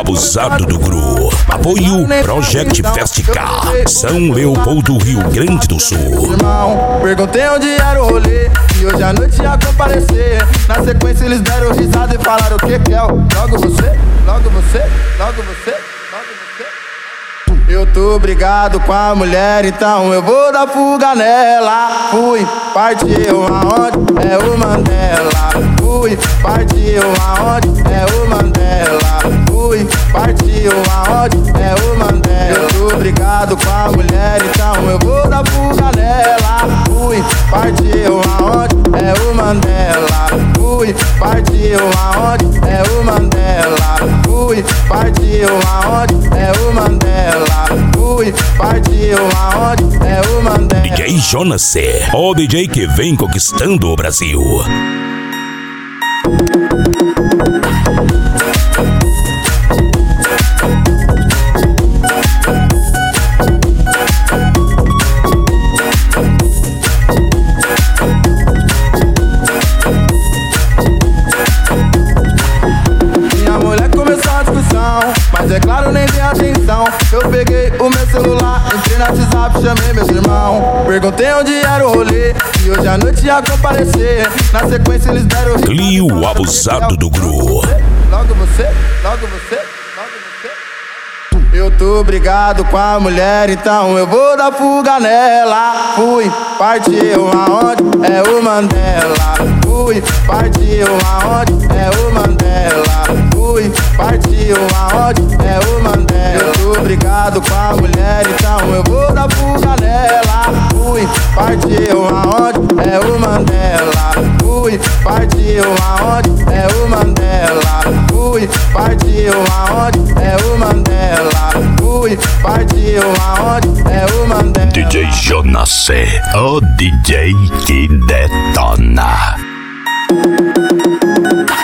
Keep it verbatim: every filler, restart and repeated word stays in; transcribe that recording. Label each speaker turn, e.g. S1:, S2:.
S1: Abusado do Gru. Apoio Project Festicar, São Leopoldo, Rio Grande do Sul.
S2: Irmão, perguntei onde era o rolê e hoje à noite ia comparecer. Na sequência eles deram risada e falaram: o que que é? Logo você, logo você, logo você, logo você. Eu tô brigado com a mulher, então eu vou dar fuga nela. Fui, partiu aonde? É o Mandela. Fui, partiu aonde? É o Mandela. Fui, partiu aonde? É o Mandela. Eu tô brigado com a mulher, então eu vou dar fuga nela. Fui, partiu aonde? É o Mandela. Fui, partiu aonde? É o Mandela. Fui, partiu aonde? É o Mandela. Fui, partiu aonde? É o Mandela.
S1: D J Jonas C, o D J que vem conquistando o Brasil.
S2: Minha mulher começou a discussão, mas é claro, nem dei atenção. Eu peguei o meu celular, entrei no WhatsApp, chamei meus irmãos. Perguntei onde era o rolê e hoje à noite ia comparecer. Na sequência eles deram
S1: Clio, o abusado do Gru.
S2: Logo você, logo você, logo você. Eu tô brigado com a mulher, então eu vou dar fuga nela. Fui, partiu aonde? É o Mandela. Fui, partiu aonde? É o Mandela. Fui, partiu aonde? É o Mandela. Eu tô brigado com a mulher, então eu vou dar fuga nela. Fui, partiu aonde? É o Mandela. Fui, partiu aonde? É o Mandela. Fui, partiu aonde? É o Mandela. Fui, partiu aonde? É o Mandela.
S1: D J Jonas C, o D J que detona.